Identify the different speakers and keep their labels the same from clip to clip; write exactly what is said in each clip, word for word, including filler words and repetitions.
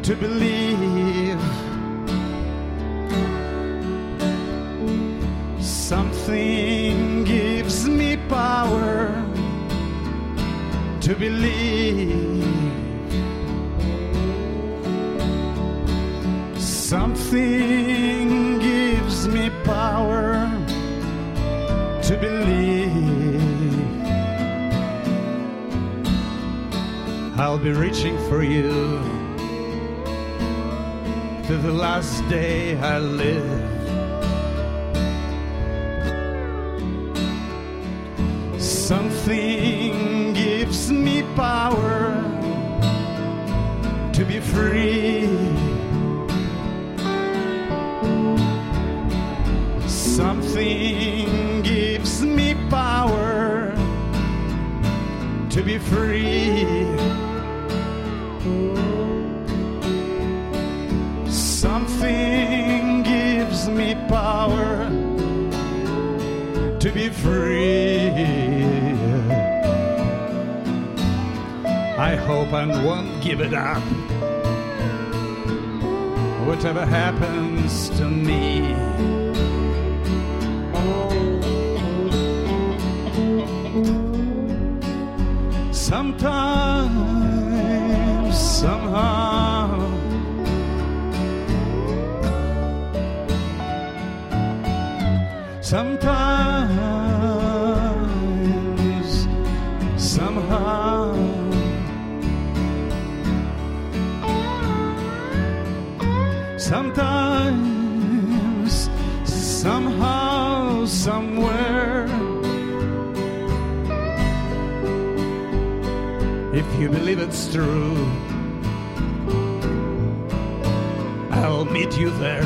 Speaker 1: to believe. Something gives me power to believe. Something gives me power to believe. I'll be reaching for you to the last day I live. Something gives me power to be free. Something gives me power to be free. Something gives me power to be free. I hope I won't give it up, whatever happens to me. Sometimes, somehow, sometimes, somehow, sometimes, somehow, somewhere. If you believe it's true, I'll meet you there.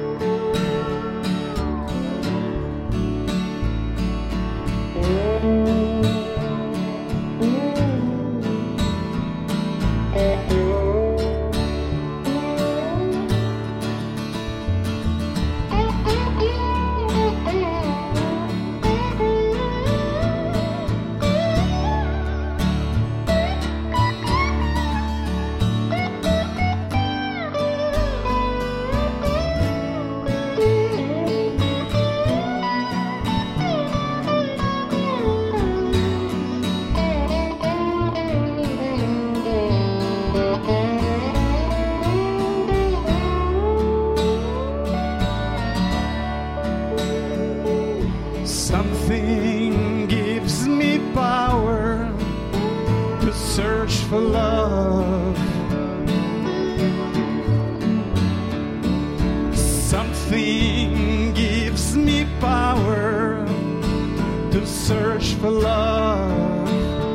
Speaker 1: Something gives me power to search for love. Something gives me power to search for love.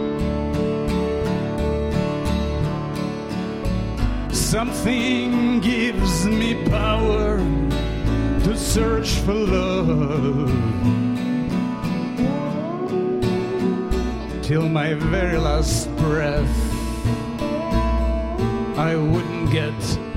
Speaker 1: Something gives me power to search for love. Till my very last breath, I wouldn't get